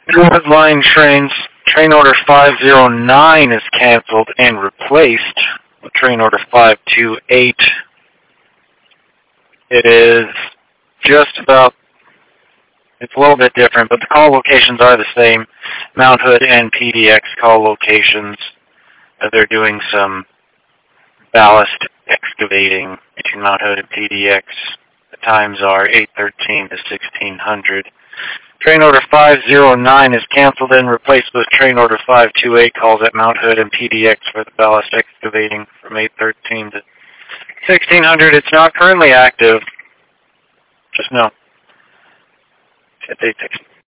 North Line trains. Train order 509 is canceled and replaced with train order 528. It is just about, it's a little bit different, but the call locations are the same. Mount Hood and PDX call locations. They're doing some ballast excavating between Mount Hood and PDX. The times are 8:13 to 1600. Train order 509 is canceled and replaced with train order 528 calls at Mount Hood and PDX for the ballast excavating from 8:13 to 1600. It's not currently active. Just know. It's 8:16.